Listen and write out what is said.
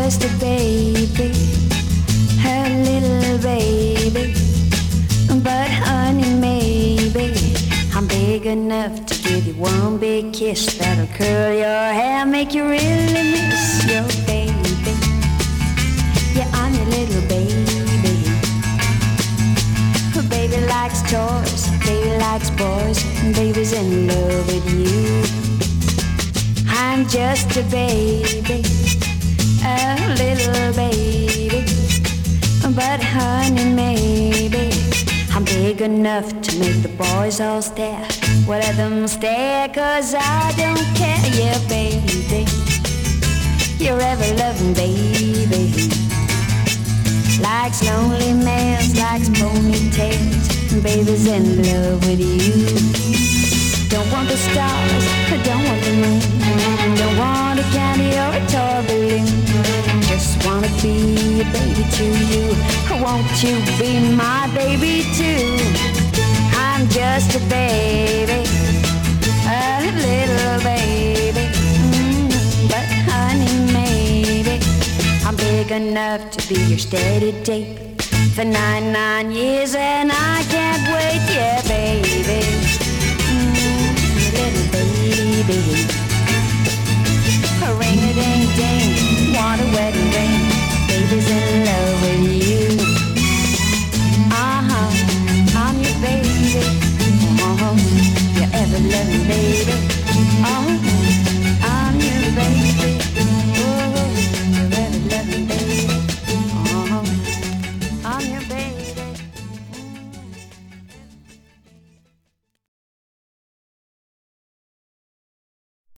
just a baby, a little baby. But honey, maybe I'm big enough to give you one big kiss that'll curl your hair, make you really miss your baby. Yeah, I'm your little baby. Baby likes toys, baby likes boys, and baby's in love with you. I'm just a baby, a little baby. But honey, maybe I'm big enough to make the boys all stare. Well, let them stare, 'cause I don't care. Yeah, baby, you're ever-loving baby. Likes lonely males, likes ponytails, and baby's in love with you. Don't want the stars, don't want the moon, don't want a candy or a toy balloon. Just wanna be a baby to you. Won't you be my baby too? I'm just a baby, a little baby. But honey, maybe I'm big enough to be your steady date for 99 years, and I can't wait, yeah, baby.